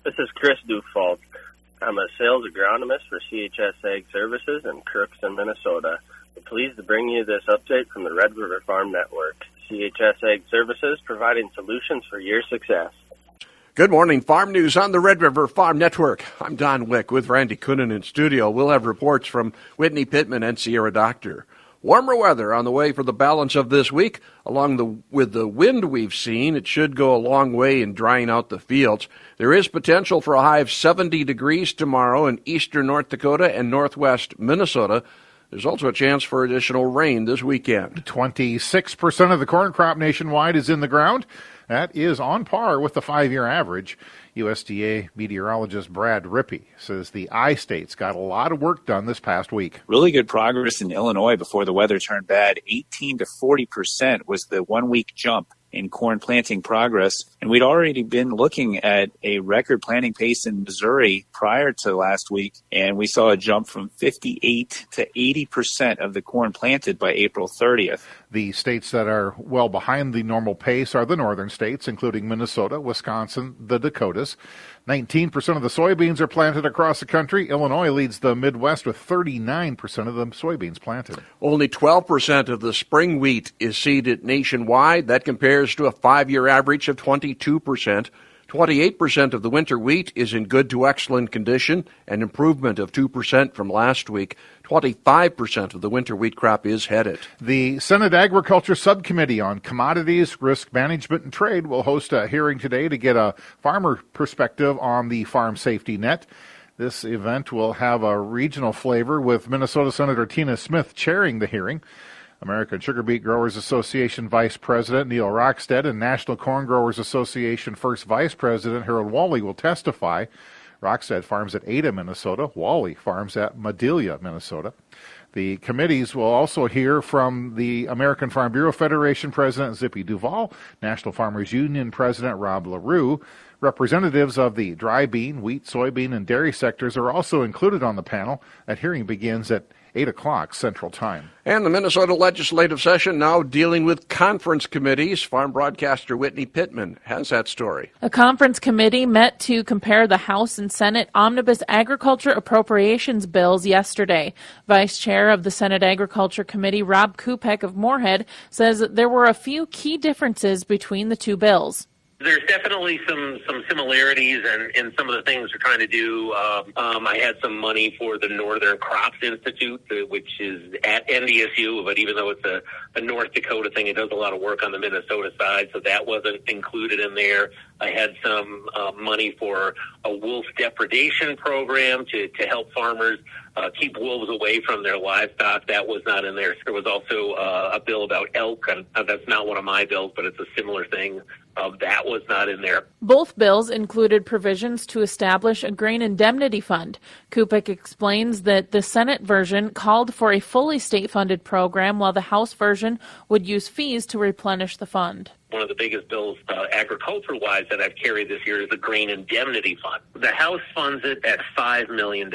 This is Chris Dufault. I'm a sales agronomist for CHS Ag Services in Crookston, Minnesota. We're pleased to bring you this update from the Red River Farm Network. CHS Ag Services, providing solutions for your success. Good morning, Farm News on the Red River Farm Network. I'm Don Wick with Randy Coonan in studio. We'll have reports from Whitney Pittman and Sierra Doctor. Warmer weather on the way for the balance of this week. With the wind we've seen, it should go a long way in drying out the fields. There is potential for a high of 70 degrees tomorrow in eastern North Dakota and northwest Minnesota. There's also a chance for additional rain this weekend. 26% of the corn crop nationwide is in the ground. That is on par with the 5-year average. USDA meteorologist Brad Rippey says the I-States got a lot of work done this past week. Really good progress in Illinois before the weather turned bad. 18 to 40% was the 1-week jump in corn planting progress. And we'd already been looking at a record planting pace in Missouri prior to last week. And we saw a jump from 58 to 80% of the corn planted by April 30th. The states that are well behind the normal pace are the northern states, including Minnesota, Wisconsin, the Dakotas. 19% of the soybeans are planted across the country. Illinois leads the Midwest with 39% of the soybeans planted. Only 12% of the spring wheat is seeded nationwide. That compares to a 5-year average of 22%. 28% of the winter wheat is in good to excellent condition, an improvement of 2% from last week. 25% of the winter wheat crop is headed. The Senate Agriculture Subcommittee on Commodities, Risk Management, and Trade will host a hearing today to get a farmer perspective on the farm safety net. This event will have a regional flavor with Minnesota Senator Tina Smith chairing the hearing. American Sugar Beet Growers Association Vice President Neil Rockstead and National Corn Growers Association First Vice President Harold Wally will testify. Rockstead farms at Ada, Minnesota. Wally farms at Madelia, Minnesota. The committees will also hear from the American Farm Bureau Federation President Zippy Duval, National Farmers Union President Rob LaRue. Representatives of the dry bean, wheat, soybean, and dairy sectors are also included on the panel. That hearing begins at 8 o'clock Central Time. And the Minnesota legislative session now dealing with conference committees. Farm broadcaster Whitney Pittman has that story. A conference committee met to compare the House and Senate omnibus agriculture appropriations bills yesterday. Vice Chair of the Senate Agriculture Committee, Rob Kupek of Moorhead, says there were a few key differences between the two bills. There's definitely some similarities in some of the things we're trying to do. I had some money for the Northern Crops Institute, which is at NDSU, but even though it's a North Dakota thing, it does a lot of work on the Minnesota side, so that wasn't included in there. I had some money for a wolf depredation program to help farmers keep wolves away from their livestock. That was not in there. There was also a bill about elk, and that's not one of my bills, but it's a similar thing. That was not in there. Both bills included provisions to establish a grain indemnity fund. Kupek explains that the Senate version called for a fully state-funded program, while the House version would use fees to replenish the fund. One of the biggest bills agriculture-wise that I've carried this year is the grain indemnity fund. The House funds it at $5 million.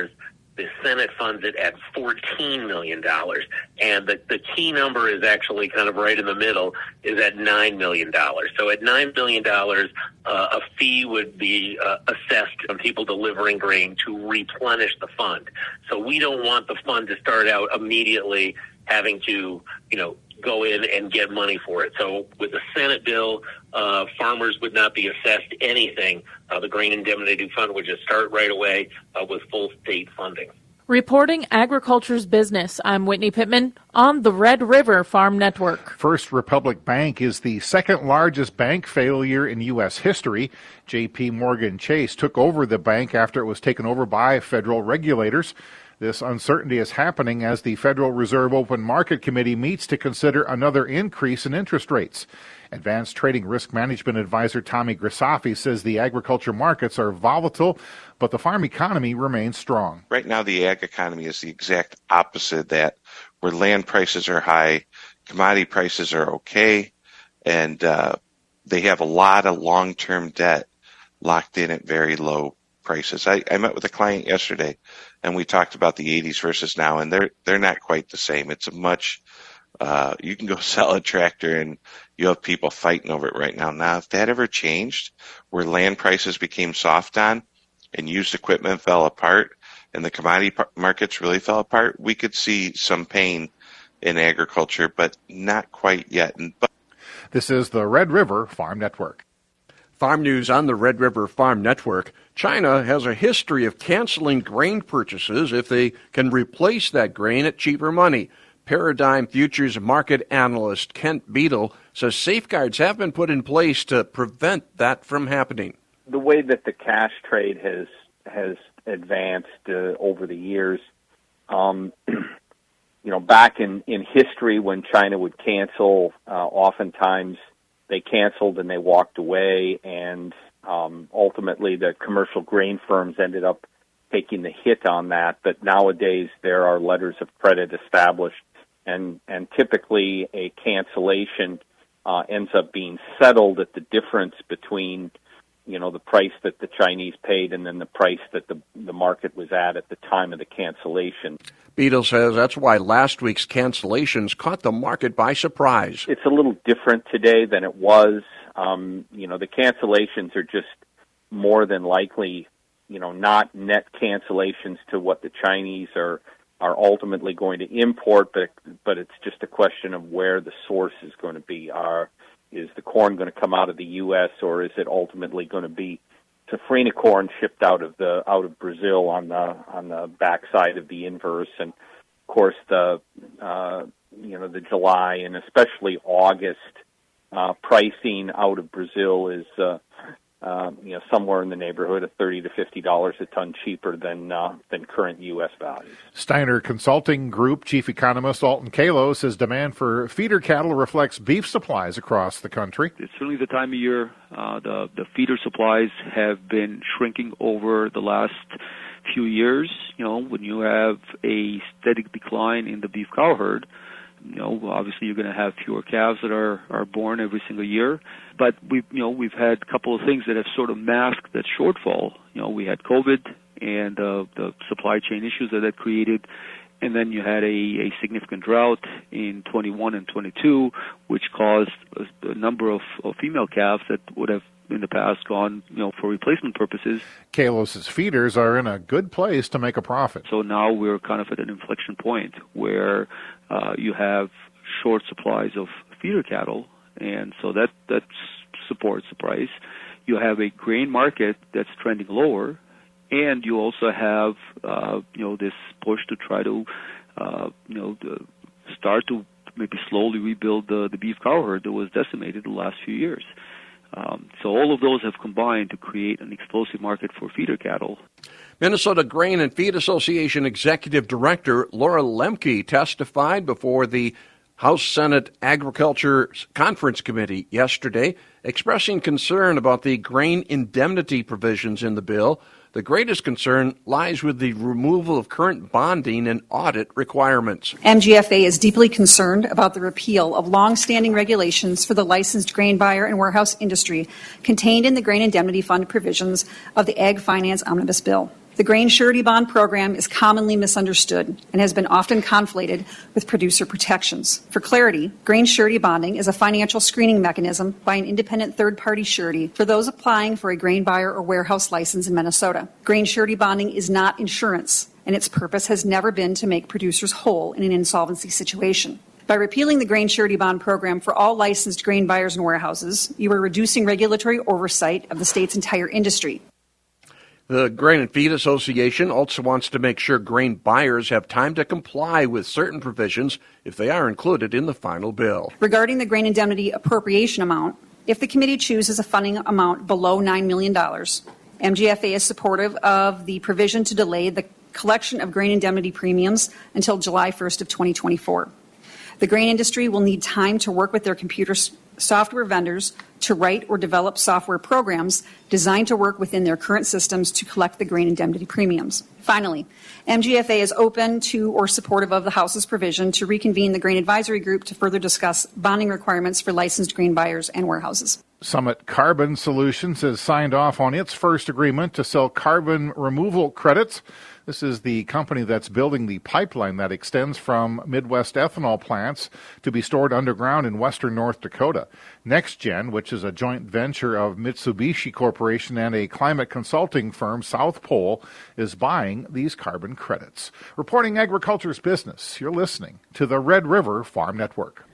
The Senate funds it at $14 million. And the key number is actually kind of right in the middle, is at $9 million. So at $9 million, a fee would be assessed on people delivering grain to replenish the fund. So we don't want the fund to start out immediately having to, go in and get money for it. So with the Senate bill, farmers would not be assessed anything. The Grain Indemnity Fund would just start right away with full state funding. Reporting agriculture's business, I'm Whitney Pittman on the Red River Farm Network. First Republic Bank is the second largest bank failure in U.S. history. J.P. Morgan Chase took over the bank after it was taken over by federal regulators. This uncertainty is happening as the Federal Reserve Open Market Committee meets to consider another increase in interest rates. Advanced Trading Risk Management Advisor Tommy Grisafi says the agriculture markets are volatile, but the farm economy remains strong. Right now, the ag economy is the exact opposite of that, where land prices are high, commodity prices are okay, and they have a lot of long-term debt locked in at very low prices. I met with a client yesterday, and we talked about the 80s versus now, and they're not quite the same. It's a much You can go sell a tractor and you have people fighting over it right now. Now, if that ever changed, where land prices became soft on and used equipment fell apart and the commodity markets really fell apart, we could see some pain in agriculture, but not quite yet. This is the Red River Farm Network. Farm news on the Red River Farm Network. China has a history of canceling grain purchases if they can replace that grain at cheaper money. Paradigm Futures market analyst Kent Beadle says safeguards have been put in place to prevent that from happening. The way that the cash trade has advanced over the years, back in history when China would cancel, oftentimes they canceled and they walked away, and ultimately the commercial grain firms ended up taking the hit on that. But nowadays there are letters of credit established, and typically a cancellation ends up being settled at the difference between the price that the Chinese paid and then the price that the market was at the time of the cancellation. Beadle says that's why last week's cancellations caught the market by surprise. It's a little different today than it was. The cancellations are just more than likely, not net cancellations to what the Chinese are ultimately going to import, but it's just a question of where the source is going to be. Is the corn going to come out of the U.S. or is it ultimately going to be safrinha corn shipped out of Brazil on the backside of the inverse? And of course the July and especially August pricing out of Brazil is somewhere in the neighborhood of $30 to $50 a ton cheaper than current U.S. values. Steiner Consulting Group Chief Economist Alton Kalo says demand for feeder cattle reflects beef supplies across the country. It's certainly the time of year. The feeder supplies have been shrinking over the last few years. When you have a steady decline in the beef cow herd, obviously you're going to have fewer calves that are born every single year. But we've had a couple of things that have sort of masked that shortfall. We had COVID and the supply chain issues that created, and then you had a significant drought in 21 and 22, which caused a number of female calves that would have in the past gone, for replacement purposes. Kalos' feeders are in a good place to make a profit. So now we're kind of at an inflection point where you have short supplies of feeder cattle, and so that supports the price. You have a grain market that's trending lower, and you also have this push to try to start to maybe slowly rebuild the beef cow herd that was decimated the last few years. So all of those have combined to create an explosive market for feeder cattle. Minnesota Grain and Feed Association Executive Director Laura Lemke testified before the House Senate Agriculture Conference Committee yesterday, expressing concern about the grain indemnity provisions in the bill. The greatest concern lies with the removal of current bonding and audit requirements. MGFA is deeply concerned about the repeal of long-standing regulations for the licensed grain buyer and warehouse industry contained in the Grain Indemnity Fund provisions of the Ag Finance Omnibus Bill. The Grain Surety Bond program is commonly misunderstood and has been often conflated with producer protections. For clarity, grain surety bonding is a financial screening mechanism by an independent third-party surety for those applying for a grain buyer or warehouse license in Minnesota. Grain surety bonding is not insurance, and its purpose has never been to make producers whole in an insolvency situation. By repealing the Grain Surety Bond program for all licensed grain buyers and warehouses, you are reducing regulatory oversight of the state's entire industry. The Grain and Feed Association also wants to make sure grain buyers have time to comply with certain provisions if they are included in the final bill. Regarding the grain indemnity appropriation amount, if the committee chooses a funding amount below $9 million, MGFA is supportive of the provision to delay the collection of grain indemnity premiums until July 1st of 2024. The grain industry will need time to work with their computer software vendors to write or develop software programs designed to work within their current systems to collect the grain indemnity premiums. Finally, MGFA is open to or supportive of the House's provision to reconvene the Grain Advisory Group to further discuss bonding requirements for licensed grain buyers and warehouses. Summit Carbon Solutions has signed off on its first agreement to sell carbon removal credits. This is the company that's building the pipeline that extends from Midwest ethanol plants to be stored underground in western North Dakota. NextGen, which is a joint venture of Mitsubishi Corporation and a climate consulting firm, South Pole, is buying these carbon credits. Reporting agriculture's business, you're listening to the Red River Farm Network.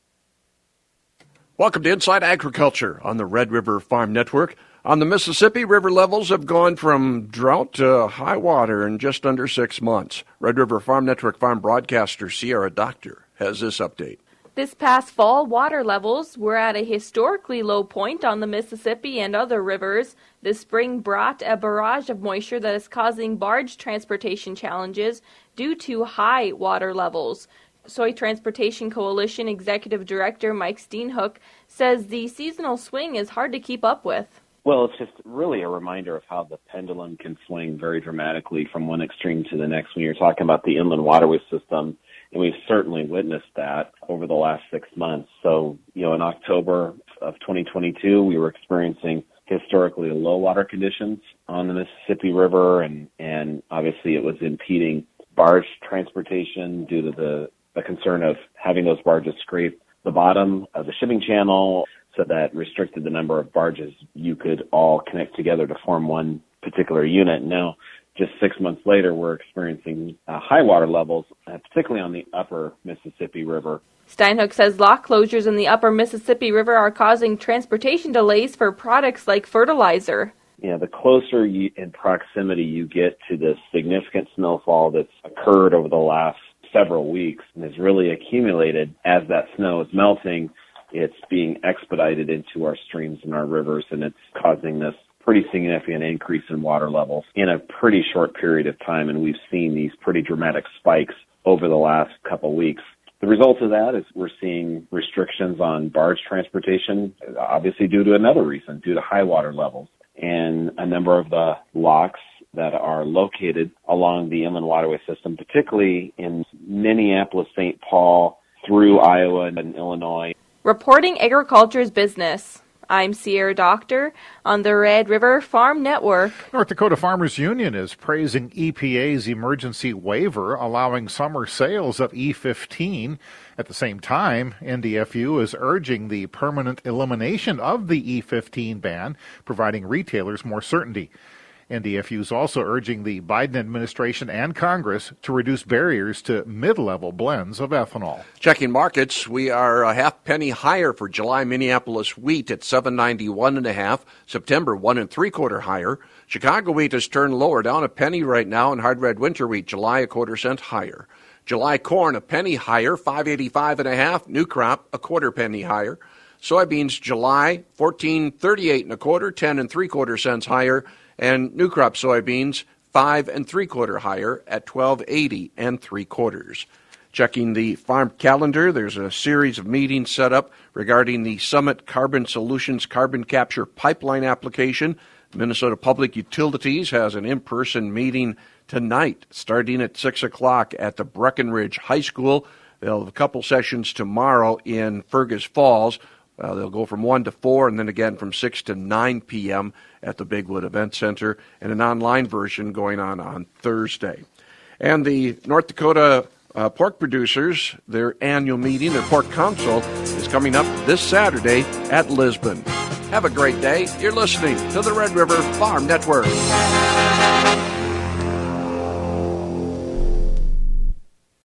Welcome to Inside Agriculture on the Red River Farm Network. On the Mississippi, river levels have gone from drought to high water in just under 6 months. Red River Farm Network farm broadcaster Sierra Doctor has this update. This past fall, water levels were at a historically low point on the Mississippi and other rivers. This spring brought a barrage of moisture that is causing barge transportation challenges due to high water levels. Soy Transportation Coalition Executive Director Mike Steenhoek says the seasonal swing is hard to keep up with. Well, it's just really a reminder of how the pendulum can swing very dramatically from one extreme to the next when you're talking about the inland waterway system, and we've certainly witnessed that over the last 6 months. So, in October of 2022, we were experiencing historically low water conditions on the Mississippi River, and obviously it was impeding barge transportation due to the concern of having those barges scrape the bottom of the shipping channel, so that restricted the number of barges you could all connect together to form one particular unit. Now, just 6 months later, we're experiencing high water levels, particularly on the upper Mississippi River. Steinhoek says lock closures in the upper Mississippi River are causing transportation delays for products like fertilizer. The closer in proximity you get to the significant snowfall that's occurred over the last several weeks and has really accumulated as that snow is melting, it's being expedited into our streams and our rivers, and it's causing this pretty significant increase in water levels in a pretty short period of time, and we've seen these pretty dramatic spikes over the last couple weeks. The result of that is we're seeing restrictions on barge transportation, obviously due to another reason, due to high water levels. And a number of the locks that are located along the inland waterway system, particularly in Minneapolis, St. Paul, through Iowa and Illinois. Reporting agriculture's business, I'm Sierra Doctor on the Red River Farm Network. North Dakota Farmers Union is praising EPA's emergency waiver allowing summer sales of E15. At the same time, NDFU is urging the permanent elimination of the E15 ban, providing retailers more certainty. NDFU is also urging the Biden administration and Congress to reduce barriers to mid-level blends of ethanol. Checking markets, we are a half penny higher for July Minneapolis wheat at $7.91.5. September 1 3/4 higher. Chicago wheat has turned lower, down a penny right now, and hard red winter wheat July 1/4 cent higher. July corn a penny higher, $5.85.5. New crop a 1/4 penny higher. Soybeans July 14.38 1/4, 10 3/4 cents higher. And new crop soybeans, 5 3/4 higher at $12.80 3/4. Checking the farm calendar, there's a series of meetings set up regarding the Summit Carbon Solutions carbon capture pipeline application. Minnesota Public Utilities has an in-person meeting tonight, starting at 6 o'clock at the Breckenridge High School. They'll have a couple sessions tomorrow in Fergus Falls. They'll go from 1 to 4 and then again from 6 to 9 p.m. at the Bigwood Event Center, and an online version going on Thursday. And the North Dakota pork producers, their annual meeting, their pork council, is coming up this Saturday at Lisbon. Have a great day. You're listening to the Red River Farm Network.